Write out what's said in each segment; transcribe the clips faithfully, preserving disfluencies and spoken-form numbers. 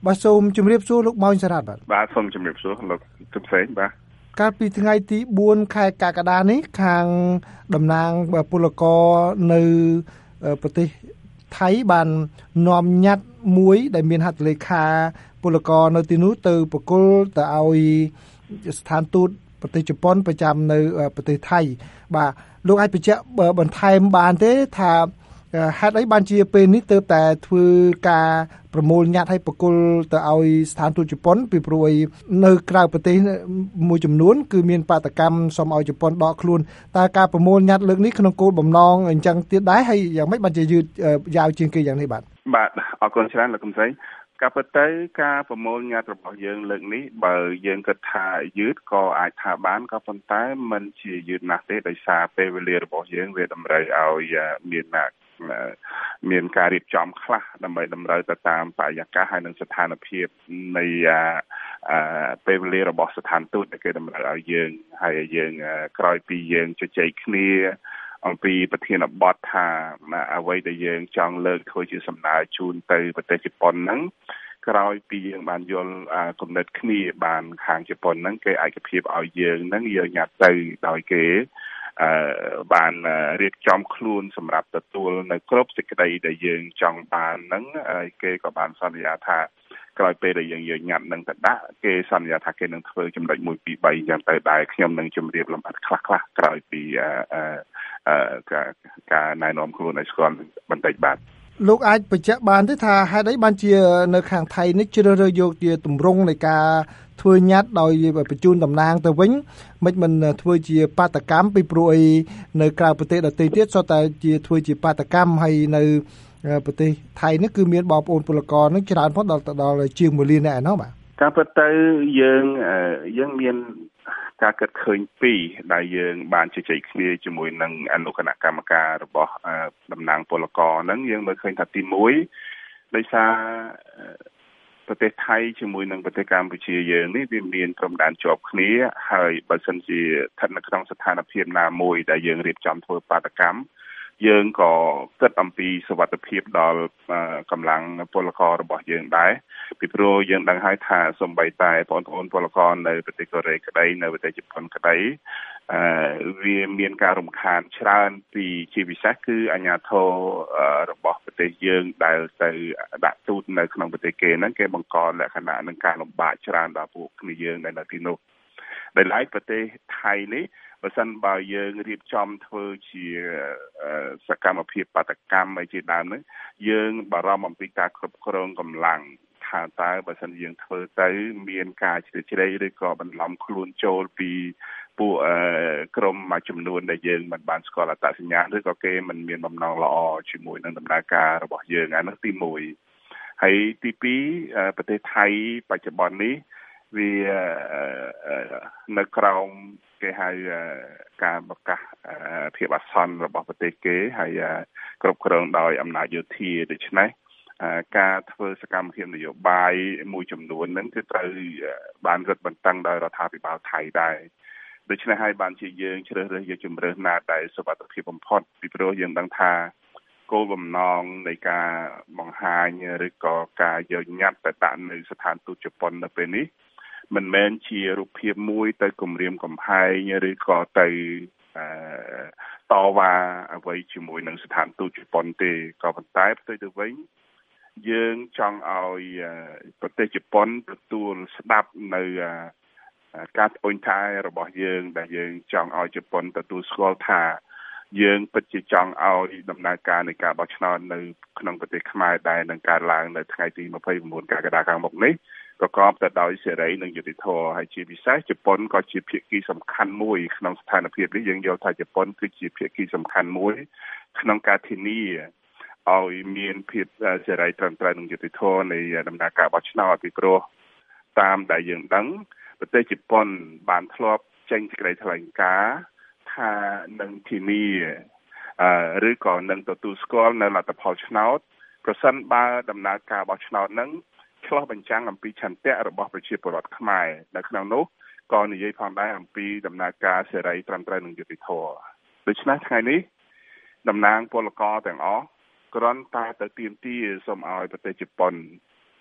បាទសូមជម្រាបសួរលោកម៉ោងសារ៉ាត់បាទបាទសូមជម្រាបសួរលោកទុំផ្សេងបាទកាលពីថ្ងៃទីបួនខែកក្កដានេះខាងតំណាងពលករនៅប្រទេសថៃបាននាំញត្តិមួយដែលមានហត្ថលេខាពលករនៅទីនោះទៅប្រគល់ទៅឲ្យស្ថានទូតប្រទេសជប៉ុនប្រចាំនៅប្រទេសថៃបាទលោកអាចបញ្ជាក់បន្ថែមបានទេថាហេតុអីបានជាពេលនេះទើបតែធ្វើការប្រមូលញត្តិឲ្យប្រគល់ទៅឲ្យស្ថានទូតជប៉ុនពីព្រោះនៅក្រៅប្រទេសមួយចំនួនគឺមានបាតកម្មសុំឲ្យជប៉ុនដកខ្លួនតើការប្រមូលញត្តិលើកនេះក្នុងគោលបំណងអញ្ចឹងទៀតដែរហើយយ៉ាងម៉េចបានជាយឺតយ៉ាវជាងគេយ៉ាងនេះបាទបាទអរគុណច្រើនលោកកំសីការពិតទៅការប្រមូលញត្តិរបស់យើងលើកនេះបើយើងគិតថាយឺតក៏អាចថាបានក៏ប៉ុន្តែมันជាយឺតណាស់ទេដោយសារពេលវេលារបស់យើងវាតម្រូវឲ្យមានមានការរៀបចំខ្លះដើម្បីតម្រូវទៅតាមបរិយាកាសហើយនិងស្ថានភាពនៃពេលវេលារបស់ស្ថានទូតដែលគេតម្រូវឲ្យយើងហើយយើងក្រោយពីយើងជជែកគ្នាអំពីប្រធានបទថាអ្វីដែលយើងចង់លើកធ្វើជាសំណើជូនទៅប្រទេសជប៉ុនហ្នឹងក្រោយពីយើងបានយល់គំនិតគ្នាបានខាងជប៉ុនហ្នឹងគេឯកភាពឲ្យយើងហ្នឹងយើងញ៉ាត់ទៅដោយគេអឺបានរៀបចំខ្លួនសម្រាប់ទទួលនៅគ្រប់សេចក្តីដែលយើងចង់បានហ្នឹងហើយគេក៏បានសន្យាថាក្រោយពេលដែលយើងយកញ៉ាត់នឹងទៅដាក់គេសន្យាថាគេនឹងធ្វើចំណុចមួយពីរបីយ៉ាងទៅដែរខ្ញុំនឹងជម្រាបលម្អិតខ្លះៗក្រោយពីអឺអឺការការណែនាំខ្លួនឲ្យស្គាល់បន្តិចបាទលោកអាចបញ្ជាក់បានទេថាហេតុអីបានជានៅខាងថៃនេះជ្រើសរើសយកជាទម្រង់នៃការធ្វើញត្តិដោយបញ្ជូនតំណាងទៅវិញមិនមិនធ្វើជាបាតកម្មពីព្រោះអីនៅក្រៅប្រទេសដទៃទៀតសុទ្ធតែជាធ្វើជាបាតកម្មហើយនៅប្រទេសថៃនេះគឺមានបងប្អូនពលករនឹងច្រើនផងដល់ដល់ជាងមួយលាននាក់ឯណោះបាទការពិតទៅយើងយើងមានការគិតឃើញពីរដែលយើងបានជជែកគ្នាជាមួយនឹងអនុគណៈកម្មការរបស់តំណាងពលករហ្នឹងយើងមើលឃើញថាទីមួយដោយសារប្រទេសថៃជាមួយនឹងប្រទេសកម្ពុជាយើងនេះវាមានព្រំដែនជាប់គ្នាហើយបើសិនជាស្ថិតនៅក្នុងស្ថានភាពណាមួយដែលយើងរៀបចំធ្វើបាតកម្មយើងក៏គិតអំពីសុវត្ថិភាពដល់កម្លាំងពលកររបស់យើងដែរពីព្រោះយើងដឹងហើយថាសូម្បីតែបងប្អូនពលករនៅប្រទេសកូរ៉េក្តីនៅប្រទេសជប៉ុនក្តីអឺវាមានការរំខានច្រើនពីជាពិសេសគឺអាជ្ញាធររបស់ប្រទេសយើងដែលទៅដាក់ទូតនៅក្នុងប្រទេសគេហ្នឹងគេបង្កលក្ខណៈនឹងការលំបាកច្រើនដល់ពួកគ្នាយើងនៅទីនោះដែលឡែកប្រទេសថៃនេះបើសិនបើយើងរៀបចំធ្វើជាសកម្មភាពបាតកម្មអីជាដើមហ្នឹងយើងបារម្ភអំពីការគ្រប់គ្រងកម្លាំងថាតើបើសិនយើងធ្វើទៅមានការជ្រៀតជ្រែកឬក៏បន្លំខ្លួនចូលពីពួកក្រុមមួយចំនួនដែលយើងមិនបានស្គាល់អត្តសញ្ញាណឬក៏គេមិនមានបំណងល្អជាមួយនឹងដំណើរការរបស់យើងអានោះទីមួយហើយទីពីរប្រទេសថៃបច្ចុប្បន្ននេះវានៅក្រោមគេហៅការប្រកាសភាពអាសន្នរបស់ប្រទេសគេហើយគ្រប់គ្រងដោយអំណាចយោធាដូច្នេះការធ្វើសកម្មភាពនយោបាយមួយចំនួនហ្នឹងគឺត្រូវបានរឹតបន្តឹងដោយរដ្ឋាភិបាលថៃដែរដូច្នេះហើយបានជាយើងជ្រើសរើសយកជំរើសណាដែលសុវត្ថិភាពបំផុតពីព្រោះយើងដឹងថាគោលបំណងនៃការបង្ហាញឬក៏ការយកញត្តិទៅដាក់នៅស្ថានទូតជប៉ុននៅពេលនេះមិនមែនជារូបភាពមួយទៅគំរាមកំហែងឬក៏ទៅតវ៉ាអ្វីជាមួយនឹងស្ថានទូតជប៉ុនទេក៏ប៉ុន្តែផ្ទុយទៅវិញយើងចង់ឲ្យប្រទេសជប៉ុនទទួលស្ដាប់នៅការត្អូញត្អែរបស់យើងដែលយើងចង់ឲ្យជប៉ុនទទួលស្គាល់ថាយើងពិតជាចង់ឲ្យដំណើរការនៃការបោះឆ្នោតនៅក្នុងប្រទេសខ្មែរដែលនឹងកើតឡើងនៅថ្ងៃទីម្ភៃ៩កក្កដាខាងមុខនេះប្រកបទៅដោយសេរីនិងយុត្តិធម៌ហើយជាពិសេសជប៉ុនក៏ជាភាគីសំខាន់មួយក្នុងស្ថានភាពនេះយើងយល់ថាជប៉ុនគឺជាភាគីសំខាន់មួយក្នុងការធានាឲ្យមានភាពសេរីត្រឹមត្រូវនិងយុត្តិធម៌នៃដំណើរការបោះឆ្នោតពីព្រោះតាមដែលយើងដឹងប្រទេសជប៉ុនបានធ្លាប់ចេញសេចក្តីថ្លែងការណ៍ថានឹងធានាឬក៏នឹងទទួលស្គាល់នៅលទ្ធផលឆ្នោតប្រសិនបើដំណើរការបោះឆ្នោតហ្នឹងឆ្លុះបញ្ចាំងអំពីឆន្ទៈរបស់ប្រជាពលរដ្ឋខ្មែរនៅក្នុងនោះក៏និយាយផងដែរអំពីដំណើរការសេរីត្រឹមត្រូវនិងយុត្តិធម៌ដូច្នេះថ្ងៃនេះតំណាងពលករទាំងអស់គ្រាន់តែទៅទាមទារសូមឲ្យប្រទេសជប៉ុន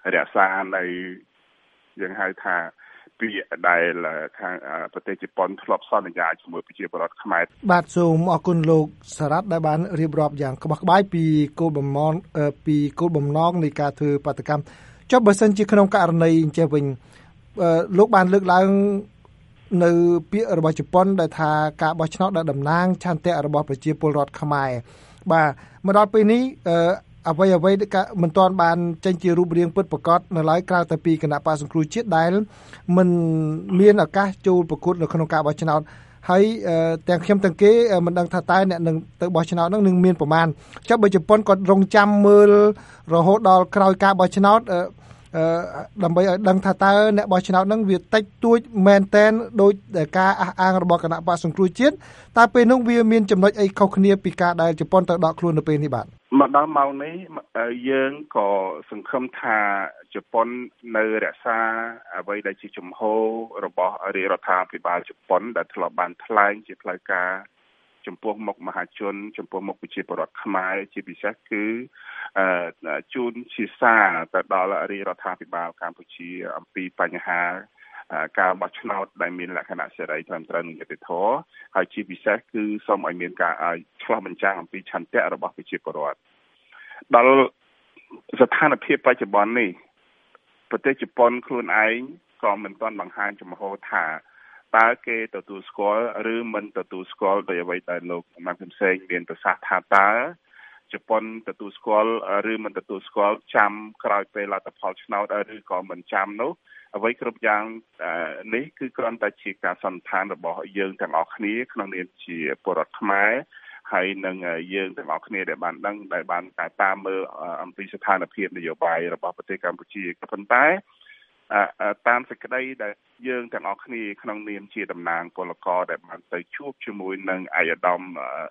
រក្សានៅយើងហៅថាពីដែលខាងប្រទេសជប៉ុនធ្លាប់សន្យាជាមួយប្រជាពលរដ្ឋខ្មែរបាទសូមអរគុណលោកសារ៉ាត់ដែលបានរៀបរាប់យ៉ាងក្បោះក្បាយពីគោលបំណងពីគោលបំណងនៃការធ្វើបាតកម្មចុះបើសិនជាក្នុងករណីអញ្ចឹងវិញលោកបានលើកឡើងនៅពាក្យរបស់ជប៉ុនដែលថាការបោះឆ្នោតដែលតំណាងឆន្ទៈរបស់ប្រជាពលរដ្ឋខ្មែរបាទមកដល់ពេលនេះអ្វីអ្វីដែលមិនទាន់បានចេញជារូបរាងពិតប្រាកដនៅឡើយក្រៅតែពីគណៈបក្សសង្គ្រោះជាតិដែលមិនមានឱកាសចូលប្រកួតនៅក្នុងការបោះឆ្នោតហើយទាំងខ្ញុំទាំងគេមិនដឹងថាតើអ្នកនឹងទៅបោះឆ្នោតនឹងនឹងមានប្រមាណចុះបើជប៉ុនគាត់រងចាំមើលរហូតដល់ក្រោយការបោះឆ្នោតដើម្បីឲ្យដឹងថាតើអ្នកបោះឆ្នោតនឹងវាតិចតួចមែនតែនដោយការអះអាងរបស់គណៈបក្សសង្គ្រោះជាតិតើពេលនោះវាមានចំណុចអីខុសគ្នាពីការដែលជប៉ុនទៅដកខ្លួននៅពេលនេះបាទមកដល់ម៉ោងនេះយើងក៏សង្ឃឹមថាជប៉ុននៅរក្សាអ្វីដែលជាជំហររបស់រាជរដ្ឋាភិបាលជប៉ុនដែលធ្លាប់បានថ្លែងជាផ្លូវការចំពោះមុខមហាជនចំពោះមុខប្រជាពលរដ្ឋខ្មែរជាពិសេសគឺជូនជាសារទៅដល់រាជរដ្ឋាភិបាលកម្ពុជាអំពីបញ្ហាការបោះឆ្នោតដែលមានលក្ខណៈសេរីត្រឹមត្រូវនិងយុត្តិធម៌ហើយជាពិសេសគឺសូមឲ្យមានការឆ្លុះបញ្ចាំងអំពីឆន្ទៈរបស់ប្រជាពលរដ្ឋដល់ស្ថានភាពបច្ចុប្បន្ននេះប្រទេសជប៉ុនខ្លួនឯងក៏មិនទាន់បង្ហាញចំហថាតើគេទទួលស្គាល់ឬមិនទទួលស្គាល់ដោយអ្វីដែលលោកម៉ាក់ហ៊ុនសែនមានប្រសាសន៍ថាតើជប៉ុនទទួលស្គាល់ឬមិនទទួលស្គាល់ចាំក្រោយពេលលទ្ធផលឆ្នោតឬក៏មិនចាំនោះអ្វីគ្រប់យ៉ាងនេះគឺគ្រាន់តែជាការសន្និដ្ឋានរបស់យើងទាំងអស់គ្នាក្នុងនាមជាពលរដ្ឋខ្មែរហើយនឹងយើងទាំងអស់គ្នាដែលបានដឹងដែលបានតាមមើលអំពីស្ថានភាពនយោបាយរបស់ប្រទេសកម្ពុជាក៏ប៉ុន្តែតាមសេចក្តីដែលយើងទាំងអស់គ្នាក្នុងនាមជាតំណាងពលករដែលបានទៅជួបជាមួយនឹងឯកឧត្តម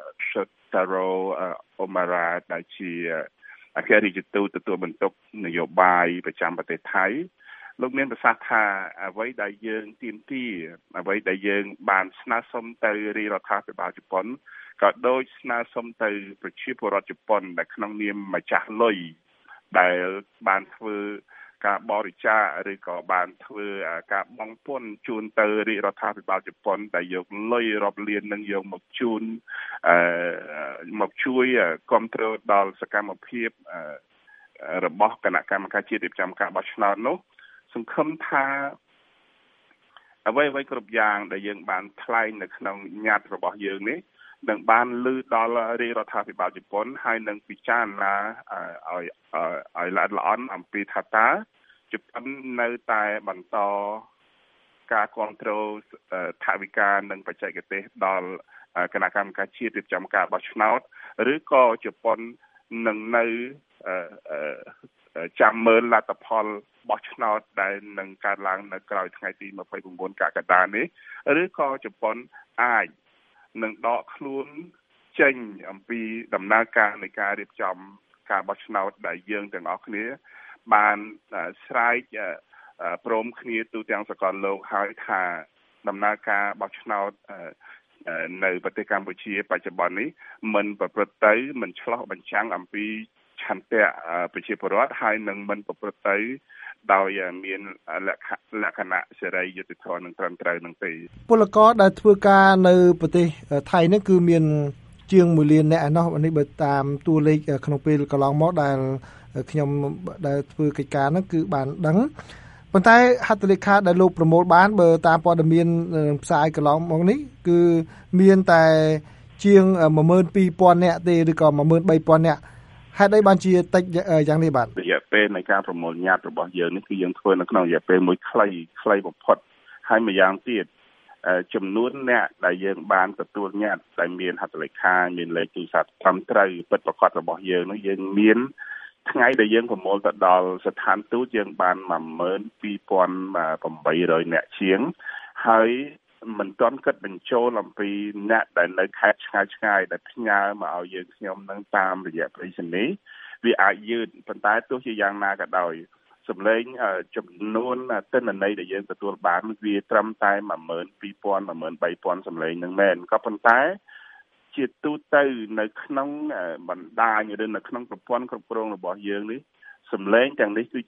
Shotaro Omara ដែលជាអគ្គរដ្ឋទូតទទួលបន្ទុកនយោបាយប្រចាំប្រទេសថៃលោកមានប្រសាសន៍ថាអ្វីដែលយើងទាមទារអ្វីដែលយើងបានស្នើសុំទៅរាជរដ្ឋាភិបាលជប៉ុនក៏ដូចស្នើសុំទៅប្រជាពលរដ្ឋជប៉ុនដែលក្នុងនាមម្ចាស់លុយដែលបានធ្វើការបរិច្ចាគឬក៏បានធ្វើការបង់ពន្ធជូនទៅរាជរដ្ឋាភិបាលជប៉ុនដែលយកលុយរាប់លាននឹងយកមកជូនអឺមកជួយគ្រប់គ្រងដល់សកម្មភាពរបស់គណៈកម្មការជាតិរៀបចំការបោះឆ្នោតនោះសង្ឃឹមថាអ្វីអ្វីគ្រប់យ៉ាងដែលយើងបានថ្លែងនៅក្នុងញត្តិរបស់យើងនេះនឹងបានលើដល់រាជរដ្ឋាភិបាលជប៉ុនហើយនឹងពិចារណាឲ្យឲ្យល្អិតល្អន់អំពីថាតើជប៉ុននៅតែបន្តការគ្រប់គ្រងថវិកានិងបច្ចេកទេសដល់គណៈកម្មការជាតិរៀបចំការបោះឆ្នោតឬក៏ជប៉ុននឹងនៅចាំមើលលទ្ធផលបោះឆ្នោតដែលនឹងកើតឡើងនៅក្រោយថ្ងៃទីម្ភៃ៩កក្កដានេះឬក៏ជប៉ុនអាចនឹងដកខ្លួនចេញអំពីដំណើរការនៃការរៀបចំការបោះឆ្នោតដែលយើងទាំងអស់គ្នាបានស្រែកព្រមគ្នាទូទាំងសកលលោកហើយថាដំណើរការបោះឆ្នោតនៅប្រទេសកម្ពុជាបច្ចុប្បន្ននេះមិនប្រព្រឹត្តទៅមិនឆ្លោះបញ្ចាំងអំពីឆន្ទៈប្រជាពលរដ្ឋហើយនឹងមិនប្រព្រឹត្តទៅដោយមានលក្ខលក្ខណៈសេរីយុត្តិធម៌និងត្រឹមត្រូវនឹងទេពលករដែលធ្វើការនៅប្រទេសថៃនេះគឺមានជាងមួយលានអ្នកឯណោះនេះបើតាមតួលេខក្នុងពេលកន្លងមកដែលខ្ញុំដែលធ្វើកិច្ចការហ្នឹងគឺបានដឹងប៉ុន្តែហត្ថលេខាដែលលោកប្រមូលបានបើតាមព័ត៌មានផ្សាយកន្លងមកនេះគឺមានតែជាង một nghìn hai trăm នាក់ទេឬក៏ một nghìn ba trăm នាក់ហេតុអីបានជាតិចយ៉ាងនេះបាទរយៈពេលនៃការប្រមូលញត្តិរបស់យើងនេះគឺយើងធ្វើនៅក្នុងរយៈពេលមួយខ្លីខ្លីបំផុតហើយម្យ៉ាងទៀតចំនួនអ្នកដែលយើងបានទទួលញត្តិដែលមានហត្ថលេខាមានលេខទូរស័ព្ទត្រឹមត្រូវពិតប្រាកដរបស់យើងនោះយើងមានថ្ងៃដែលយើងប្រមូលទៅដល់ស្ថានទូតយើងបាន một nghìn hai trăm tám mươi អ្នកជាងហើយមិនទាន់គិតបញ្ចូលអំពីអ្នកដែលនៅខេត្តឆ្ងាយឆ្ងាយដែលផ្ញើមកឲ្យយើងខ្ញុំនឹងតាមរយៈប្រៃសណីវាអាចយឺតប៉ុន្តែទោះជាយ៉ាងណាក៏ដោយសម្លេងចំនួនទិន្នន័យដែលយើងទទួលបានវាត្រឹមតែ một nghìn hai trăm một nghìn ba trăm សម្លេងនឹងមែនក៏ប៉ុន្តែជាទូទៅនៅក្នុងបណ្ដាញឬនៅក្នុងប្រព័ន្ធគ្រប់គ្រងរបស់យើងនេះសម្លេងទាំងនេះគឺជា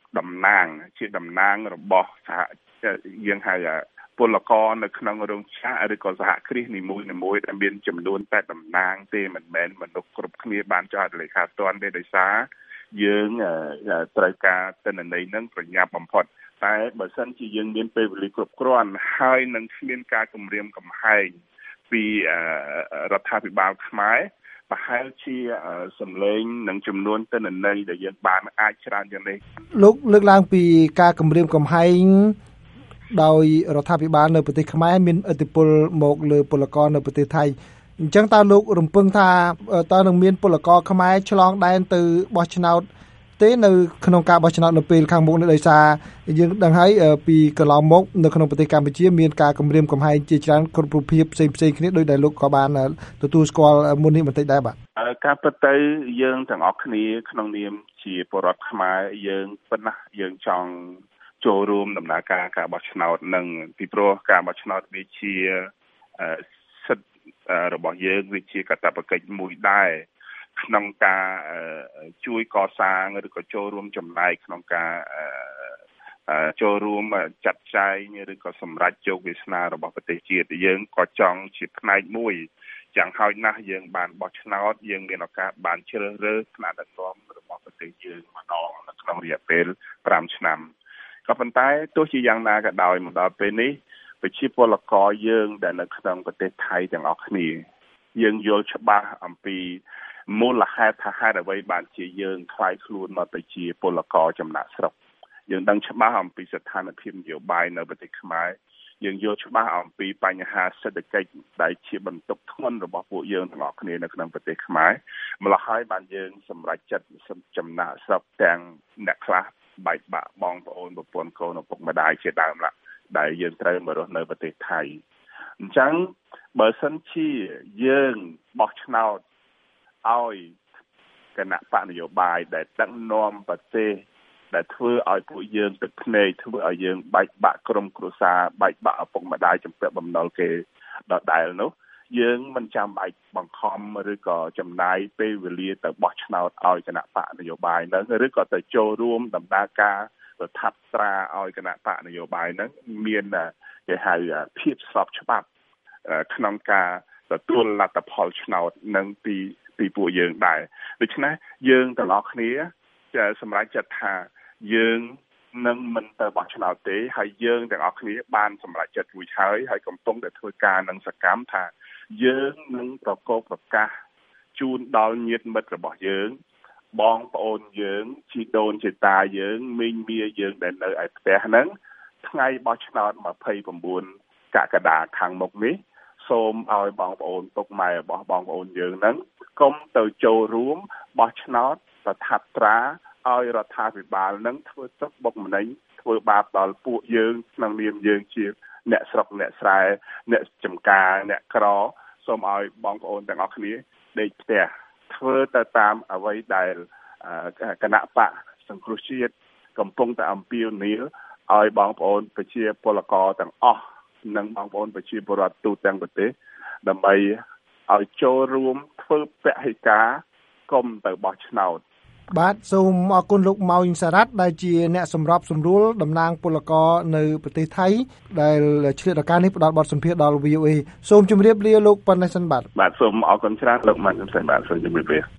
តំណាងជាតំណាងរបស់សហយើងហៅពលករនៅក្នុងរោងចក្រឬក៏សហគ្រាសនីមួយៗដែលមានចំនួនតែតំណាងទេមិនមែនមនុស្សគ្រប់គ្នាបានចុះហត្ថលេខាផ្ទាល់ទេដោយសារយើងត្រូវការទិន្នន័យនឹងប្រញាប់បំផុតតែបើសិនជាយើងមានពេលវេលាគ្រប់គ្រាន់ហើយនឹងគ្មានការគម្រាមកំហែងពីរដ្ឋាភិបាលខ្មែរប្រហែលជាសម្លេងនិងចំនួនទិន្នន័យដែលយើងបានអាចច្រើនយ៉ាងនេះលោកលើកឡើងពីការគម្រាមកំហែងដោយរដ្ឋាភិបាលនៅប្រទេសខ្មែរមានឥទ្ធិពលមកលើពលករនៅប្រទេសថៃអញ្ចឹងតើលោករំពឹងថាតើនឹងមានពលករខ្មែរឆ្លងដែនទៅបោះឆ្នោតទេនៅក្នុងការបោះឆ្នោតនៅពេលខាងមុខនេះដោយសារយើងដឹងហើយពីកន្លងមកនៅក្នុងប្រទេសកម្ពុជាមានការគម្រាមកំហែងជាច្រើនគ្រប់រូបភាពផ្សេងផ្សេងគ្នាដោយដែលលោកក៏បានទទួលស្គាល់មុននេះបន្តិចដែរបាទការពិតទៅយើងទាំងអស់គ្នាក្នុងនាមជាពលរដ្ឋខ្មែរយើងពិតណាស់យើងចង់ចូលរួមដំណើរការការបោះឆ្នោតនឹងពីព្រោះការបោះឆ្នោតវាជាសិទ្ធិរបស់យើងវាជាកាតព្វកិច្ចមួយដែរក្នុងការជួយកសាងឬក៏ចូលរួមចំណែកក្នុងការចូលរួមចាត់ចែងឬក៏សម្រេចជោគវាសនារបស់ប្រទេសជាតិយើងក៏ចង់ជាផ្នែកមួយយ៉ាងហោចណាស់យើងបានបោះឆ្នោតយើងមានឱកាសបានជ្រើសរើសថ្នាក់ដឹកនាំរបស់ប្រទេសយើងម្ដងនៅក្នុងរយៈពេលប្រាំឆ្នាំក៏ប៉ុន្តែទោះជាយ៉ាងណាក៏ដោយមកដល់ពេលនេះប្រជាពលករយើងដែលនៅក្នុងប្រទេសថៃទាំងអស់គ្នាយើងយល់ច្បាស់អំពីមូលហេតុថាហេតុអ្វីបានជាយើងខ្លាយខ្លួនមកទៅជាពលករចំណាក់ស្រុកយើងដឹងច្បាស់អំពីស្ថានភាពនយោបាយនៅប្រទេសខ្មែរយើងយល់ច្បាស់អំពីបញ្ហាសេដ្ឋកិច្ចដែលជាបន្ទុកធ្ងន់របស់ពួកយើងទាំងអស់គ្នានៅក្នុងប្រទេសខ្មែរម្ល៉េះហើយបានយើងសម្រេចចិត្តចំណាក់ស្រុកទាំងអ្នកខ្លះបែកបាក់បងប្អូនប្រពន្ធកូនឪពុកម្ដាយជាដើមឡាដែលយើងត្រូវមករស់នៅប្រទេសថៃអញ្ចឹងបើសិនជាយើងបោះឆ្នោតឲ្យគណៈបកនយោបាយដែលដឹកនាំប្រទេសដែលធ្វើឲ្យពួកយើងទឹកភ្នែកធ្វើឲ្យយើងបែកបាក់ក្រុមគ្រួសារបែកបាក់ឪពុកម្ដាយចំពាក់បំណុលគេដដែលនោះយើងមិនចាំបាច់បង្ខំឬក៏ចំណាយពេលវេលាទៅបោះឆ្នោតឲ្យគណៈបកនយោបាយហ្នឹងឬក៏ទៅចូលរួមដំណើរការរដ្ឋាភិបាលឲ្យគណៈបកនយោបាយហ្នឹងមានគេហៅភាពស្របច្បាប់ក្នុងការទទួលលទ្ធផលឆ្នោតនឹងពីពីពួកយើងដែរដូច្នេះយើងទាំងអស់គ្នាសម្រាប់ចិត្តថាយើងនឹងមិនទៅបោះឆ្នោតទេហើយយើងទាំងអស់គ្នាបានសម្រេចចិត្តរួចហើយហើយកំពុងតែធ្វើការនឹងសកម្មថាយើងនឹងប្រកបប្រកាសជូនដល់ញាតិមិត្តរបស់យើងបងប្អូនយើងជីដូនជីតាយើងមីងមាយើងដែលនៅឯផ្ទះហ្នឹងថ្ងៃបោះឆ្នោតម្ភៃប្រាំបួនកក្កដាខាងមុខនេះសូមឲ្យបងប្អូនពុកម៉ែរបស់បងប្អូនយើងហ្នឹងកុំទៅចូលរួមបោះឆ្នោតប្រថាប់ត្រាឲ្យរដ្ឋាភិបាលនឹងធ្វើទុកបុកម្នេញធ្វើបាបដល់ពួកយើងក្នុងនាមយើងជាអ្នកស្រុកអ្នកស្រែអ្នកចំការអ្នកក្រសូមឲ្យបងប្អូនទាំងអស់គ្នាដេកផ្ទះធ្វើទៅតាមអ្វីដែលគណៈបកសង្គ្រោះជាតិកំពុងតែអំពាវនាវឲ្យបងប្អូនប្រជាពលករទាំងអស់និងបងប្អូនប្រជាពលរដ្ឋទូទាំងប្រទេសដើម្បីឲ្យចូលរួមធ្វើពហិការកុំទៅបោះឆ្នោតបាទសូមអរគុណលោកម៉ៅសារ៉ាត់ដែលជាអ្នកសម្របសម្រួលតំណាងពលករនៅប្រទេសថៃដែលឆ្លៀតឱកាសនេះផ្ដល់បទសម្ភាសន៍ដល់ វី អូ អេ សូមជម្រាបលាលោកប៉ុណ្ណេះសិនបាទបាទសូមអរគុណច្រើនលោកម៉ាន់សុនបាទសូមជម្រាបលា